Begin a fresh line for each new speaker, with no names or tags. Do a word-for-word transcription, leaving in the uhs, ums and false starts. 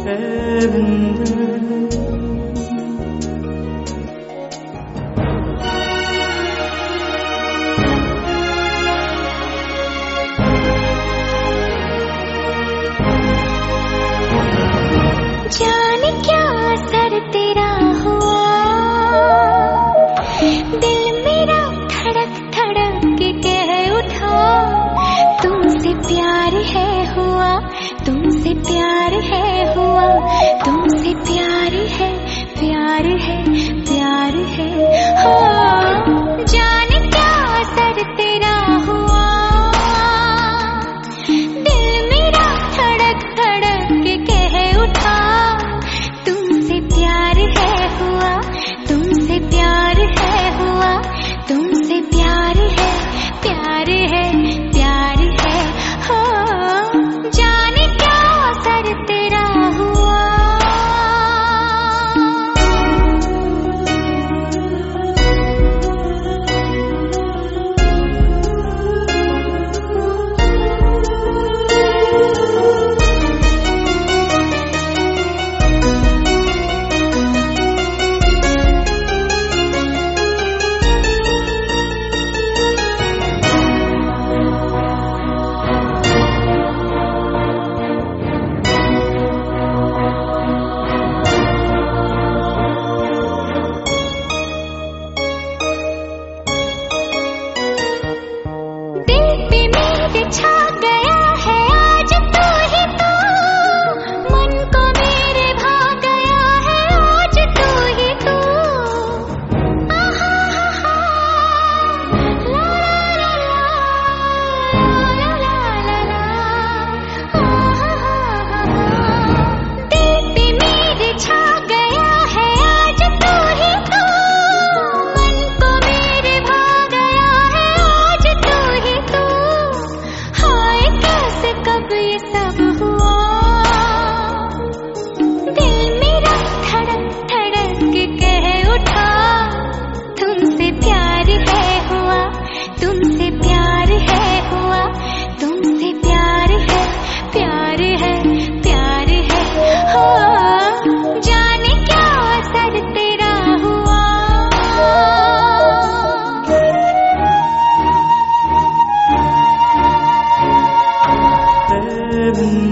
जाने क्या असर तेरा हुआ, दिल मेरा धड़क धड़क के कह उठा, तुमसे प्यार है हुआ, तुमसे प्यार है हुआ, तुमसे प्यार है, प्यार है, प्यार है। हाँ, जाने क्या असर तेरा हुआ, दिल मेरा धड़क धड़क के कह उठा, तुमसे प्यार है हुआ, तुमसे प्यार है हुआ, तुमसे प्यार है, प्यार है, प्यार है। हाँ, जाने क्या असर तेरा हुआ। छा गया है आज तू ही तू, मन को मेरे भा गया है आज तू ही तू। आहा हा ला ला ला ला ला ला, आहा हा दिल पे मेरे छा गया है आज तू ही तू, मन को मेरे भा गया है आज तू ही तू। हाय कैसे कब ये सब हुआ, दिल मेरा धड़क धड़क के कह उठा, तुमसे प्यार है हुआ, तुमसे प्यार है हुआ, तुमसे प्यार है, प्यार है, प्यार है। हाँ, जाने क्या असर तेरा हुआ।
Heaven